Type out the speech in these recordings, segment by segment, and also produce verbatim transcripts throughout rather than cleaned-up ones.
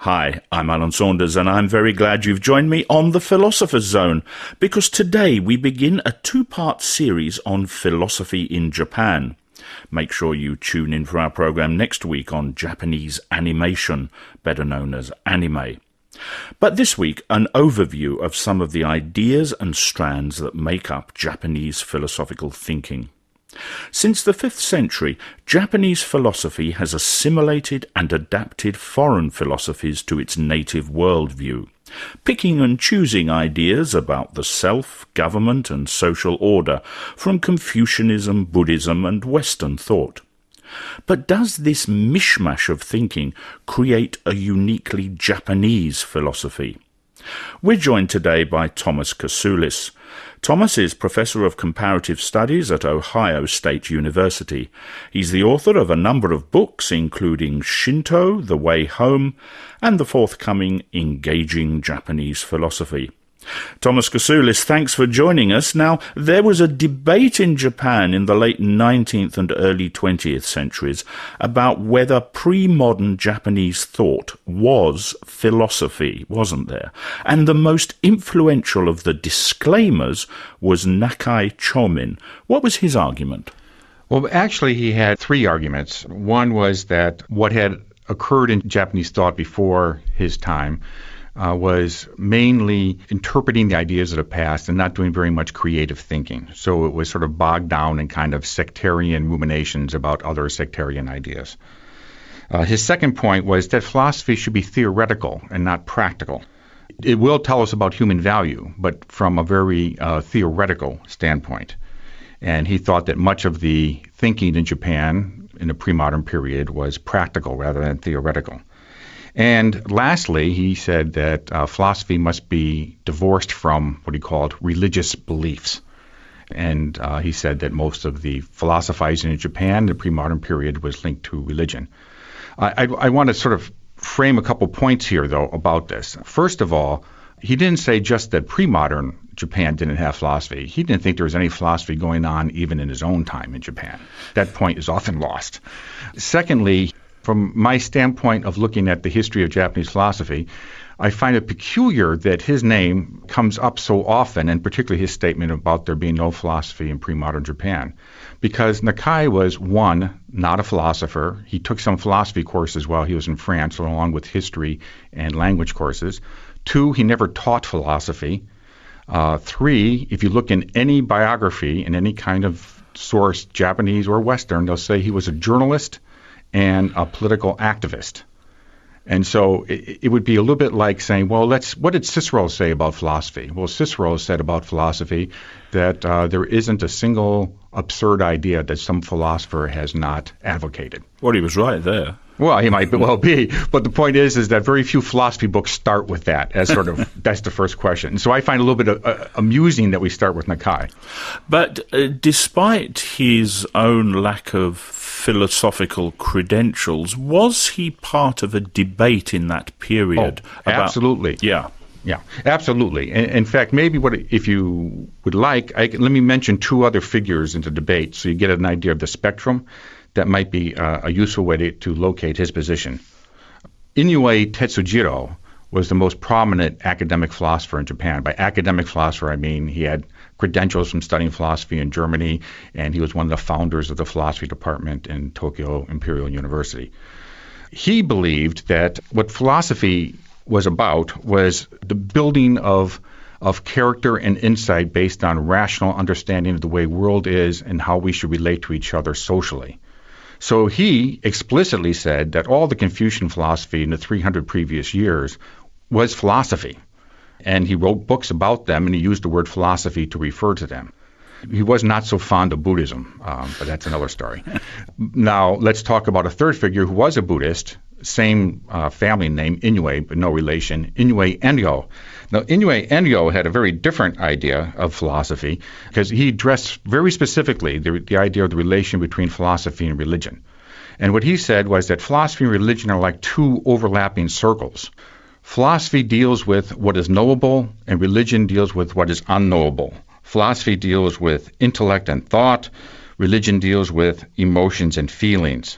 Hi, I'm Alan Saunders, and I'm very glad you've joined me on The Philosopher's Zone, because today we begin a two-part series on philosophy in Japan. Make sure you tune in for our program next week on Japanese animation, better known as anime. But this week, an overview of some of the ideas and strands that make up Japanese philosophical thinking. Since the fifth century, Japanese philosophy has assimilated and adapted foreign philosophies to its native worldview, picking and choosing ideas about the self, government and social order from Confucianism, Buddhism and Western thought. But does this mishmash of thinking create a uniquely Japanese philosophy? We're joined today by Thomas Kasoulis. Thomas is Professor of Comparative Studies at Ohio State University. He's the author of a number of books, including Shinto, The Way Home, and the forthcoming Engaging Japanese Philosophy. Thomas Kasoulis, thanks for joining us. Now, there was a debate in Japan in the late nineteenth and early twentieth centuries about whether pre-modern Japanese thought was philosophy, wasn't there? And the most influential of the disclaimers was Nakai Chomin. What was his argument? Well, actually, he had three arguments. One was that what had occurred in Japanese thought before his time Uh, was mainly interpreting the ideas of the past and not doing very much creative thinking. So it was sort of bogged down in kind of sectarian ruminations about other sectarian ideas. Uh, his second point was that philosophy should be theoretical and not practical. It will tell us about human value, but from a very uh, theoretical standpoint. And he thought that much of the thinking in Japan in the pre-modern period was practical rather than theoretical. And lastly, he said that uh, philosophy must be divorced from what he called religious beliefs. And uh, he said that most of the philosophizing in Japan in the pre-modern period was linked to religion. I, I, I want to sort of frame a couple points here, though, about this. First of all, he didn't say just that pre-modern Japan didn't have philosophy. He didn't think there was any philosophy going on even in his own time in Japan. That point is often lost. Secondly, from my standpoint of looking at the history of Japanese philosophy, I find it peculiar that his name comes up so often, and particularly his statement about there being no philosophy in pre-modern Japan. Because Nakai was, one, not a philosopher. He took some philosophy courses while he was in France, along with history and language courses. Two, he never taught philosophy. Uh, three, if you look in any biography, in any kind of source, Japanese or Western, they'll say he was a journalist and a political activist. And so it, it would be a little bit like saying, well, let's, what did Cicero say about philosophy? Well, Cicero said about philosophy that uh, there isn't a single absurd idea that some philosopher has not advocated. Well, he was right there. Well, he might well be. But the point is, is that very few philosophy books start with that as sort of, that's the first question. And so I find it a little bit uh, amusing that we start with Nakai. But uh, despite his own lack of philosophical credentials, was he part of a debate in that period? Oh, about, absolutely. Yeah. Yeah, absolutely. In, in fact, maybe what if you would like, I, let me mention two other figures in the debate so you get an idea of the spectrum. That might be uh, a useful way to, to locate his position. Inoue Tetsujiro was the most prominent academic philosopher in Japan. By academic philosopher, I mean he had credentials from studying philosophy in Germany, and he was one of the founders of the philosophy department in Tokyo Imperial University. He believed that what philosophy was about was the building of of character and insight based on rational understanding of the way world is and how we should relate to each other socially. So he explicitly said that all the Confucian philosophy in the three hundred previous years was philosophy. And he wrote books about them, and he used the word philosophy to refer to them. He was not so fond of Buddhism, um, but that's another story. Now, let's talk about a third figure who was a Buddhist, same uh, family name, Inoue, but no relation, Inoue Enryo. Now, Inoue Enryo had a very different idea of philosophy because he addressed very specifically the, the idea of the relation between philosophy and religion. And what he said was that philosophy and religion are like two overlapping circles. Philosophy deals with what is knowable, and religion deals with what is unknowable. Philosophy deals with intellect and thought. Religion deals with emotions and feelings.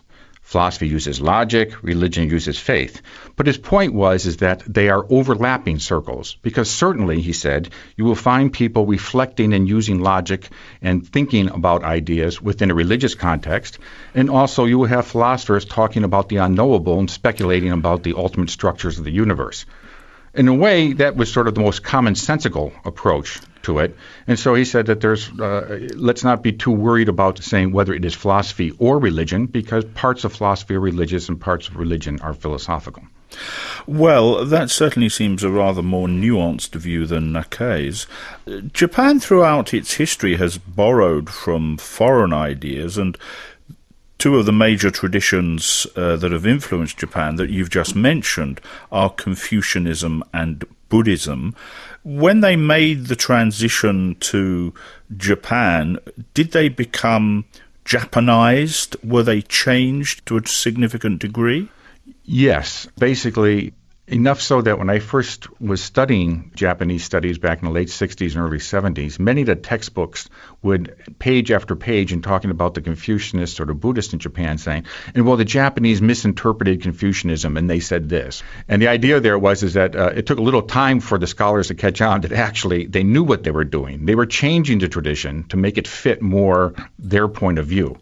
Philosophy uses logic, religion uses faith. But his point was is that they are overlapping circles, because certainly, he said, you will find people reflecting and using logic and thinking about ideas within a religious context, and also you will have philosophers talking about the unknowable and speculating about the ultimate structures of the universe. In a way, that was sort of the most commonsensical approach to it. And so he said that there's, uh, let's not be too worried about saying whether it is philosophy or religion, because parts of philosophy are religious and parts of religion are philosophical. Well, that certainly seems a rather more nuanced view than Nikkei's. Japan throughout its history has borrowed from foreign ideas, and two of the major traditions uh, that have influenced Japan that you've just mentioned are Confucianism and Buddhism. When they made the transition to Japan, did they become Japanized? Were they changed to a significant degree? Yes. Basically, enough so that when I first was studying Japanese studies back in the late sixties and early seventies, many of the textbooks would, page after page, in talking about the Confucianists or the Buddhists in Japan, saying, and well, the Japanese misinterpreted Confucianism and they said this. And the idea there was is that uh, it took a little time for the scholars to catch on that actually they knew what they were doing. They were changing the tradition to make it fit more their point of view.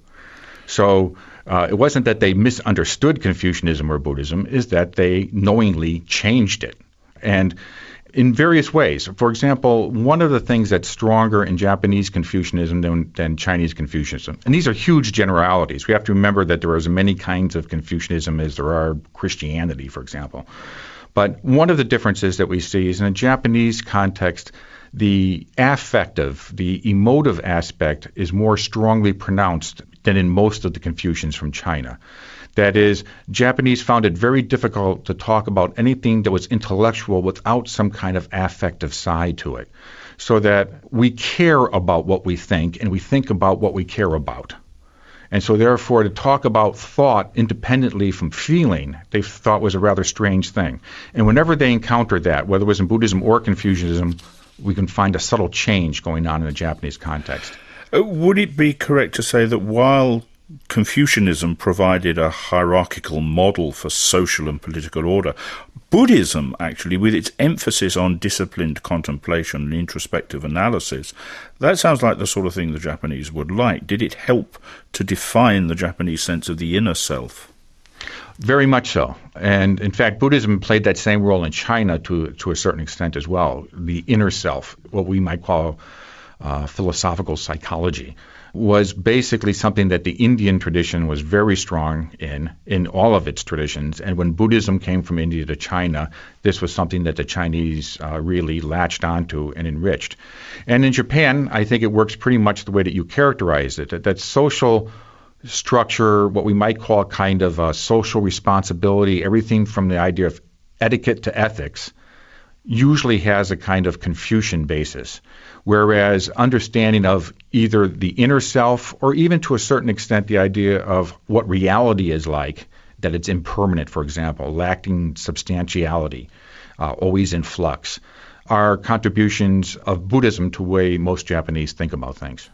So Uh, it wasn't that they misunderstood Confucianism or Buddhism, is that they knowingly changed it. And in various ways. For example, one of the things that's stronger in Japanese Confucianism than, than Chinese Confucianism, and these are huge generalities. We have to remember that there are as many kinds of Confucianism as there are Christianity, for example. But one of the differences that we see is in a Japanese context, the affective, the emotive aspect is more strongly pronounced than in most of the Confucians from China. That is, Japanese found it very difficult to talk about anything that was intellectual without some kind of affective side to it, so that we care about what we think and we think about what we care about. And so therefore, to talk about thought independently from feeling, they thought was a rather strange thing. And whenever they encountered that, whether it was in Buddhism or Confucianism, we can find a subtle change going on in a Japanese context. Uh, would it be correct to say that while Confucianism provided a hierarchical model for social and political order, Buddhism, actually, with its emphasis on disciplined contemplation and introspective analysis, that sounds like the sort of thing the Japanese would like. Did it help to define the Japanese sense of the inner self? Very much so. And in fact, Buddhism played that same role in China to, to a certain extent as well. The inner self, what we might call uh, philosophical psychology, was basically something that the Indian tradition was very strong in, in all of its traditions. And when Buddhism came from India to China, this was something that the Chinese uh, really latched onto and enriched. And in Japan, I think it works pretty much the way that you characterize it, that, that social structure, what we might call kind of a social responsibility, everything from the idea of etiquette to ethics, usually has a kind of Confucian basis, whereas understanding of either the inner self or even to a certain extent the idea of what reality is like, that it's impermanent, for example, lacking substantiality, uh, always in flux, are contributions of Buddhism to the way most Japanese think about things.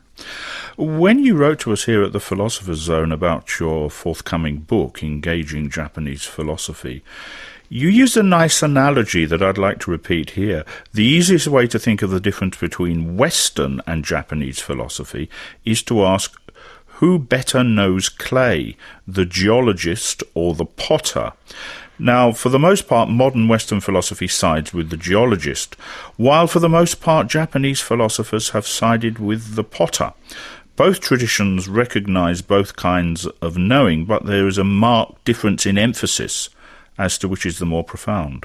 When you wrote to us here at the Philosopher's Zone about your forthcoming book, Engaging Japanese Philosophy, you used a nice analogy that I'd like to repeat here. The easiest way to think of the difference between Western and Japanese philosophy is to ask, who better knows clay, the geologist or the potter? Now, for the most part, modern Western philosophy sides with the geologist, while for the most part Japanese philosophers have sided with the potter. Both traditions recognize both kinds of knowing, but there is a marked difference in emphasis as to which is the more profound.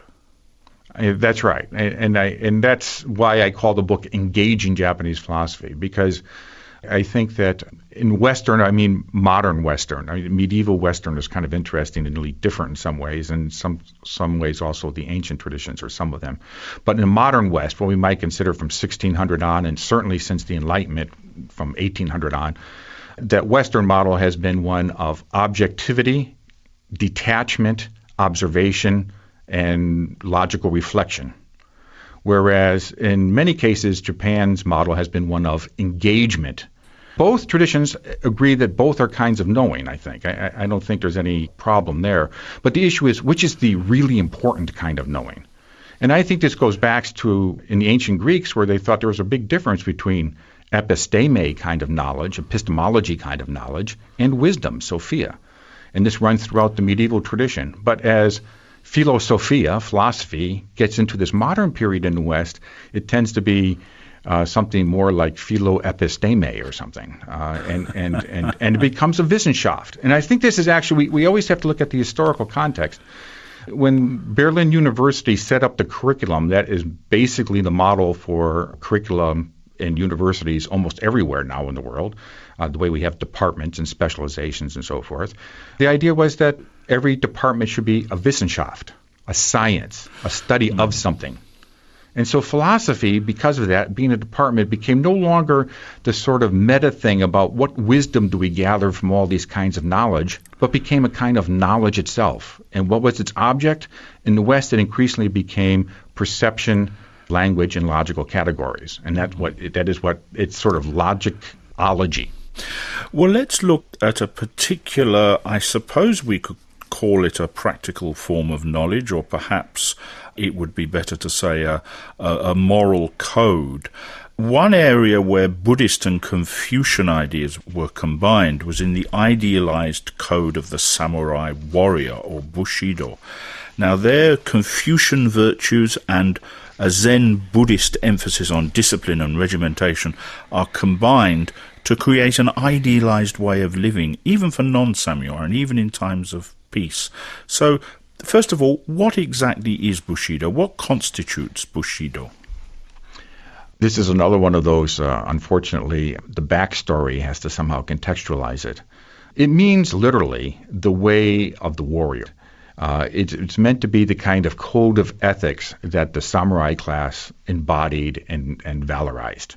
That's right. And I, and that's why I call the book Engaging Japanese Philosophy, because I think that in Western, I mean modern Western, I mean, medieval Western is kind of interesting and really different in some ways, and some some ways also the ancient traditions, or some of them. But in the modern West, what we might consider from sixteen hundred on, and certainly since the Enlightenment from eighteen hundred on, that Western model has been one of objectivity, detachment, observation, and logical reflection. Whereas in many cases, Japan's model has been one of engagement, Both traditions agree that both are kinds of knowing, I think. I, I don't think there's any problem there. But the issue is, which is the really important kind of knowing? And I think this goes back to in the ancient Greeks, where they thought there was a big difference between episteme kind of knowledge, epistemology kind of knowledge, and wisdom, Sophia. And this runs throughout the medieval tradition. But as philosophia, philosophy, gets into this modern period in the West, it tends to be uh, something more like philoepisteme or something. Uh, and, and, and, and it becomes a Wissenschaft. And I think this is actually, we, we always have to look at the historical context. When Berlin University set up the curriculum, that is basically the model for curriculum in universities almost everywhere now in the world, uh, the way we have departments and specializations and so forth. The idea was that every department should be a Wissenschaft, a science, a study mm. of something. And so philosophy, because of that, being a department, became no longer the sort of meta thing about what wisdom do we gather from all these kinds of knowledge, but became a kind of knowledge itself. And what was its object? In the West, it increasingly became perception, language, and logical categories. And that's what that is what it's sort of logicology. Well, let's look at a particular, I suppose we could call it a practical form of knowledge, or perhaps it would be better to say a, a, a moral code. One area where Buddhist and Confucian ideas were combined was in the idealized code of the samurai warrior, or Bushido. Now, their Confucian virtues and a Zen Buddhist emphasis on discipline and regimentation are combined to create an idealized way of living, even for non-samurai and even in times of peace. So, first of all, what exactly is Bushido? What constitutes Bushido? This is another one of those, uh, unfortunately, the backstory has to somehow contextualize it. It means literally the way of the warrior. Uh, it's, it's meant to be the kind of code of ethics that the samurai class embodied and, and valorized.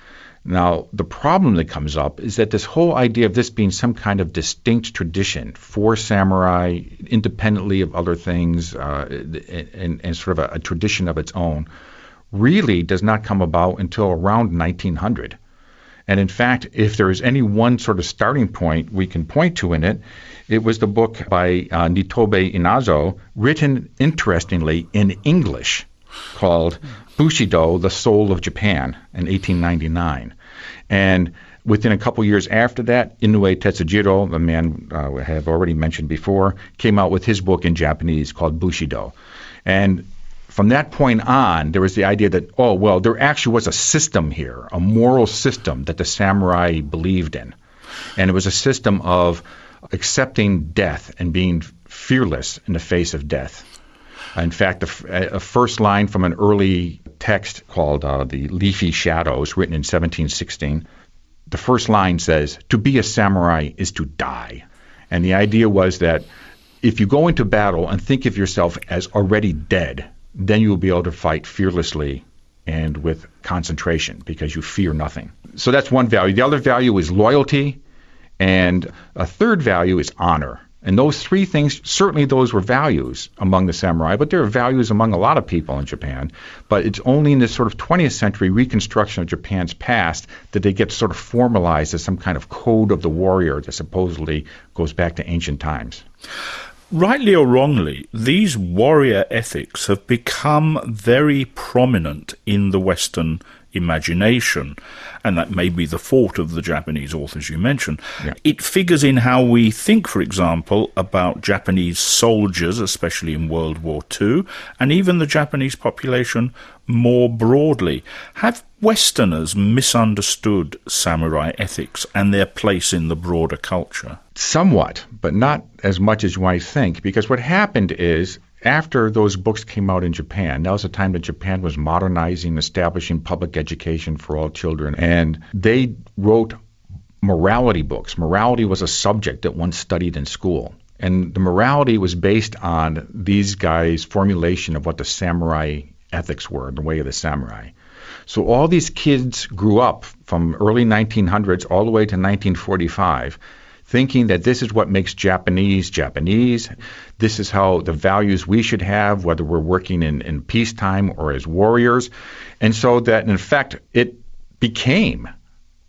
Now, the problem that comes up is that this whole idea of this being some kind of distinct tradition for samurai, independently of other things, uh, and, and sort of a, a tradition of its own, really does not come about until around nineteen hundred. And in fact, if there is any one sort of starting point we can point to in it, it was the book by uh, Nitobe Inazo, written, interestingly, in English, called Bushido, the Soul of Japan, in eighteen ninety-nine. And within a couple years after that, Inoue Tetsujiro, the man uh, I have already mentioned before, came out with his book in Japanese called Bushido. And from that point on, there was the idea that, oh, well, there actually was a system here, a moral system that the samurai believed in. And it was a system of accepting death and being fearless in the face of death. In fact, a, a first line from an early text called uh, The Leafy Shadows, written in seventeen sixteen, the first line says, "To be a samurai is to die." And the idea was that if you go into battle and think of yourself as already dead, then you will be able to fight fearlessly and with concentration because you fear nothing. So that's one value. The other value is loyalty, and a third value is honor. And those three things, certainly those were values among the samurai, but there are values among a lot of people in Japan. But it's only in this sort of twentieth century reconstruction of Japan's past that they get sort of formalized as some kind of code of the warrior that supposedly goes back to ancient times. Rightly or wrongly, these warrior ethics have become very prominent in the Western imagination, and that may be the fault of the Japanese authors you mentioned. Yeah. It figures in how we think, for example, about Japanese soldiers, especially in World War Two, and even the Japanese population more broadly. Have Westerners misunderstood samurai ethics and their place in the broader culture? Somewhat, but not as much as you might think, because what happened is, after those books came out in Japan, that was the time that Japan was modernizing, establishing public education for all children, and they wrote morality books. Morality was a subject that one studied in school, and the morality was based on these guys' formulation of what the samurai ethics were, the way of the samurai. So all these kids grew up from early nineteen hundreds all the way to nineteen forty-five, thinking that this is what makes Japanese Japanese. This is how the values we should have, whether we're working in, in peacetime or as warriors. And so that, in fact, it became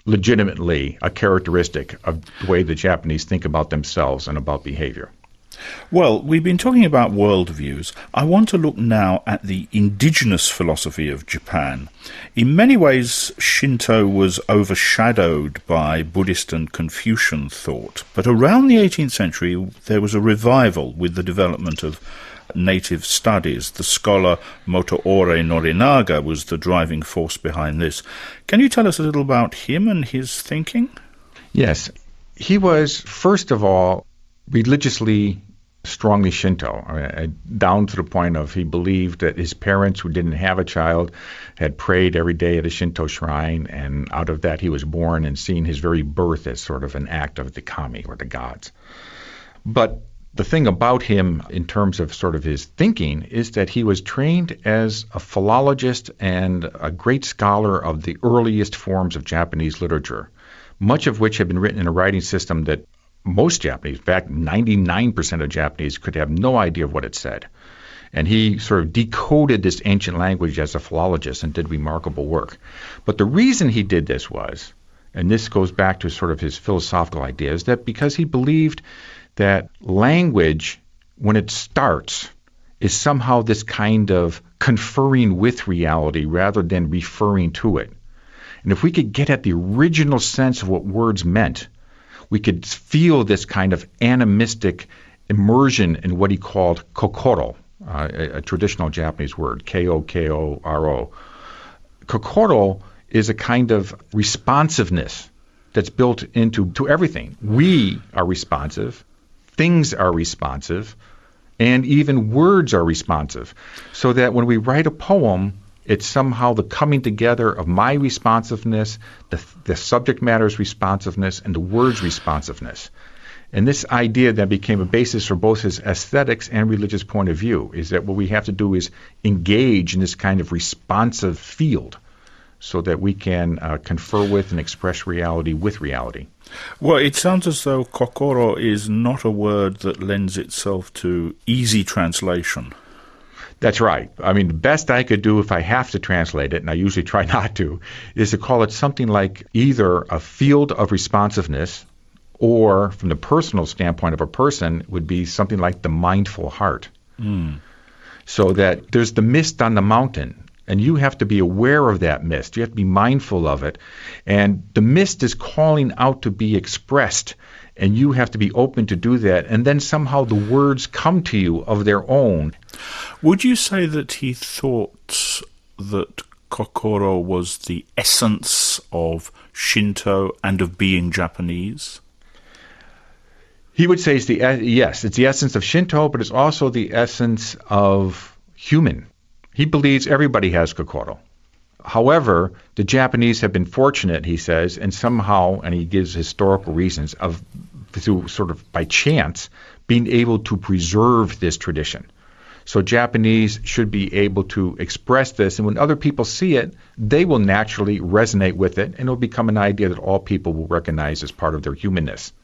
legitimately a characteristic of the way the Japanese think about themselves and about behavior. Well, we've been talking about worldviews. I want to look now at the indigenous philosophy of Japan. In many ways, Shinto was overshadowed by Buddhist and Confucian thought, but around the eighteenth century there was a revival with the development of native studies. The scholar Motoori Norinaga was the driving force behind this. Can you tell us a little about him and his thinking? Yes. He was, first of all, religiously strongly Shinto, uh, down to the point of he believed that his parents, who didn't have a child, had prayed every day at a Shinto shrine, and out of that he was born, and seeing his very birth as sort of an act of the kami, or the gods. But the thing about him in terms of sort of his thinking is that he was trained as a philologist and a great scholar of the earliest forms of Japanese literature, much of which had been written in a writing system that most Japanese, in fact, ninety-nine percent of Japanese could have no idea of what it said. And he sort of decoded this ancient language as a philologist and did remarkable work. But the reason he did this was, and this goes back to sort of his philosophical ideas, that because he believed that language, when it starts, is somehow this kind of conferring with reality rather than referring to it. And if we could get at the original sense of what words meant, we could feel this kind of animistic immersion in what he called kokoro, uh, a, a traditional Japanese word, K O K O R O. Kokoro is a kind of responsiveness that's built into to everything. We are responsive, things are responsive, and even words are responsive. So that when we write a poem, it's somehow the coming together of my responsiveness, the, the subject matter's responsiveness, and the word's responsiveness. And this idea then became a basis for both his aesthetics and religious point of view, is that what we have to do is engage in this kind of responsive field so that we can uh, confer with and express reality with reality. Well, it sounds as though kokoro is not a word that lends itself to easy translation. That's right. I mean, the best I could do if I have to translate it, and I usually try not to, is to call it something like either a field of responsiveness, or from the personal standpoint of a person, would be something like the mindful heart. Mm. So that there's the mist on the mountain, and you have to be aware of that mist. You have to be mindful of it. And the mist is calling out to be expressed, and you have to be open to do that. And then somehow the words come to you of their own. Would you say that he thought that kokoro was the essence of Shinto and of being Japanese? He would say it's the yes, it's the essence of Shinto, but it's also the essence of human. He believes everybody has kokoro. However, the Japanese have been fortunate, he says, and somehow, and he gives historical reasons, of through sort of by chance, being able to preserve this tradition. So Japanese should be able to express this, and when other people see it, they will naturally resonate with it, and it will become an idea that all people will recognize as part of their humanness.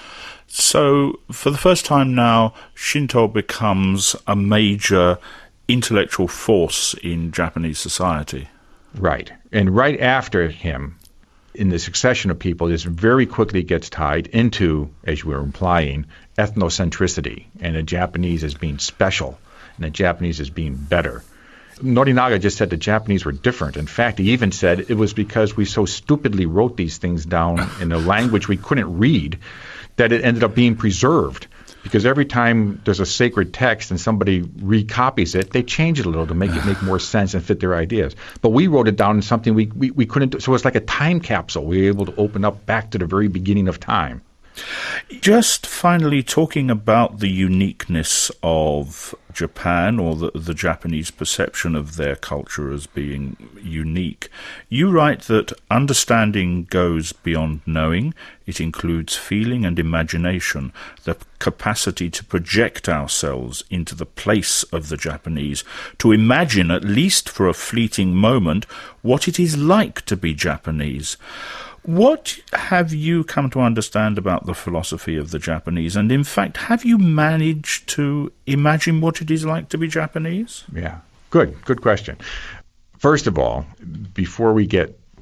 So, for the first time now, Shinto becomes a major intellectual force in Japanese society. Right. And right after him, in the succession of people, this very quickly gets tied into, as you were implying, ethnocentricity, and the Japanese as being special, and the Japanese as being better. Norinaga just said the Japanese were different. In fact, he even said it was because we so stupidly wrote these things down in a language we couldn't read that it ended up being preserved. Because every time there's a sacred text and somebody recopies it, they change it a little to make it make more sense and fit their ideas. But we wrote it down in something we, we, we couldn't do. So it's like a time capsule. We were able to open up back to the very beginning of time. Just finally talking about the uniqueness of Japan, or the, the Japanese perception of their culture as being unique. You write that understanding goes beyond knowing. It includes feeling and imagination, the capacity to project ourselves into the place of the Japanese, to imagine, at least for a fleeting moment, what it is like to be Japanese. What have you come to understand about the philosophy of the Japanese? And in fact, have you managed to imagine what it is like to be Japanese? Yeah, good, good question. First of all, before we get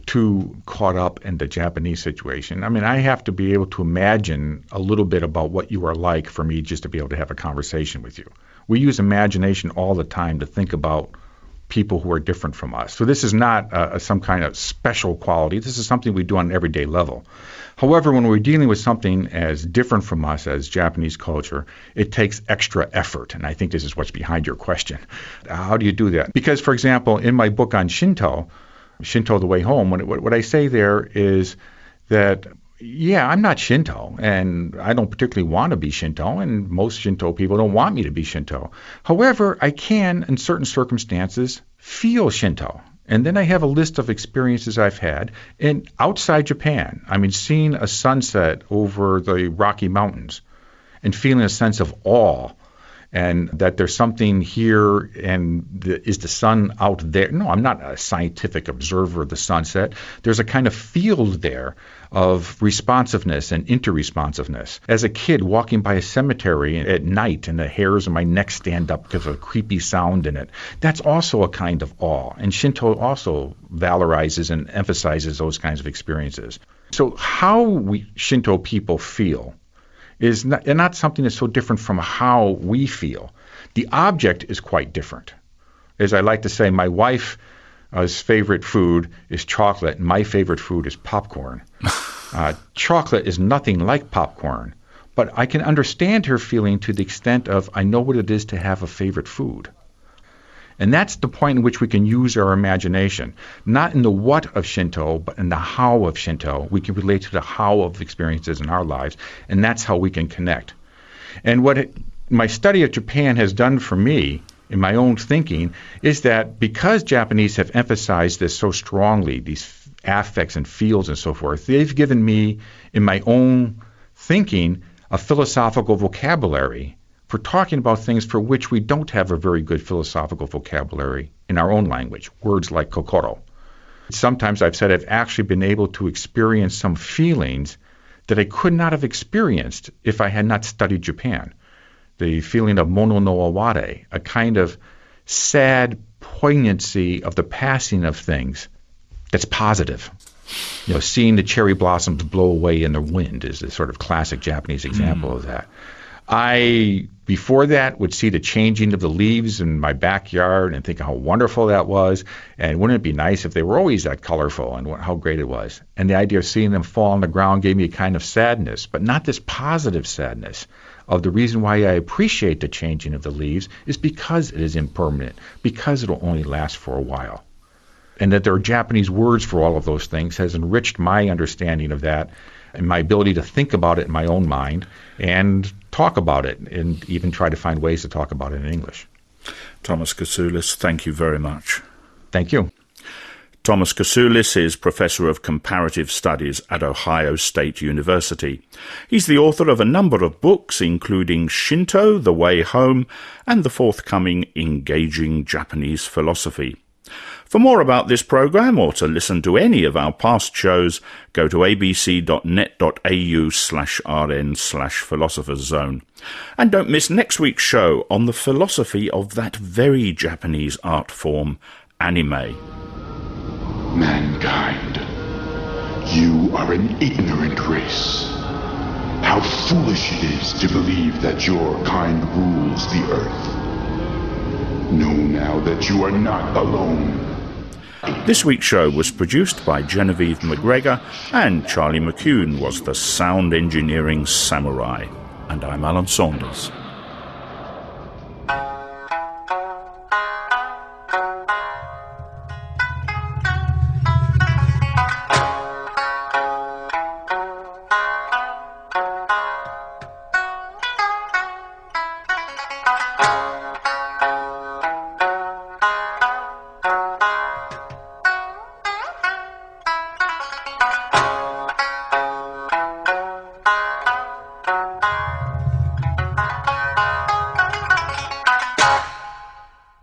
too caught up in the Japanese situation. I mean, I have to be able to imagine a little bit about what you are like for me just to be able to have a conversation with you. We use imagination all the time to think about people who are different from us. So this is not uh, some kind of special quality. This is something we do on an everyday level. However, when we're dealing with something as different from us as Japanese culture, it takes extra effort. And I think this is what's behind your question. How do you do that? Because, for example, in my book on Shinto, Shinto the Way Home, what, what I say there is that, yeah, I'm not Shinto, and I don't particularly want to be Shinto, and most Shinto people don't want me to be Shinto. However, I can, in certain circumstances, feel Shinto. And then I have a list of experiences I've had in outside Japan. I mean, seeing a sunset over the Rocky Mountains and feeling a sense of awe, and that there's something here, and the, is the sun out there? No, I'm not a scientific observer of the sunset. There's a kind of field there of responsiveness and interresponsiveness. As a kid walking by a cemetery at night and the hairs on my neck stand up because of a creepy sound in it, that's also a kind of awe. And Shinto also valorizes and emphasizes those kinds of experiences. So how we Shinto people feel is not, not something that's so different from how we feel. The object is quite different. As I like to say, my wife's favorite food is chocolate, and my favorite food is popcorn. uh, chocolate is nothing like popcorn, but I can understand her feeling to the extent of, I know what it is to have a favorite food. And that's the point in which we can use our imagination, not in the what of Shinto, but in the how of Shinto. We can relate to the how of experiences in our lives, and that's how we can connect. And what it, my study of Japan has done for me in my own thinking is that because Japanese have emphasized this so strongly, these affects and feels and so forth, they've given me, in my own thinking, a philosophical vocabulary for talking about things for which we don't have a very good philosophical vocabulary in our own language, words like kokoro. Sometimes I've said I've actually been able to experience some feelings that I could not have experienced if I had not studied Japan. The feeling of mono no aware, a kind of sad poignancy of the passing of things that's positive. You know, seeing the cherry blossoms blow away in the wind is a sort of classic Japanese example mm. of that. I, before that, would see the changing of the leaves in my backyard and think how wonderful that was, and wouldn't it be nice if they were always that colorful, and how great it was. And the idea of seeing them fall on the ground gave me a kind of sadness, but not this positive sadness of the reason why I appreciate the changing of the leaves is because it is impermanent, because it will only last for a while. And that there are Japanese words for all of those things has enriched my understanding of that and my ability to think about it in my own mind and talk about it, and even try to find ways to talk about it in English. Thomas Kasoulis, thank you very much. Thank you. Thomas Kasoulis is Professor of Comparative Studies at Ohio State University. He's the author of a number of books, including Shinto, The Way Home, and the forthcoming Engaging Japanese Philosophy. For more about this program, or to listen to any of our past shows, go to abc.net.au slash rn slash philosopher's zone. And don't miss next week's show on the philosophy of that very Japanese art form, anime. Mankind, you are an ignorant race. How foolish it is to believe that your kind rules the earth. Know now that you are not alone. This week's show was produced by Genevieve McGregor, and Charlie McCune was the sound engineering samurai. And I'm Alan Saunders.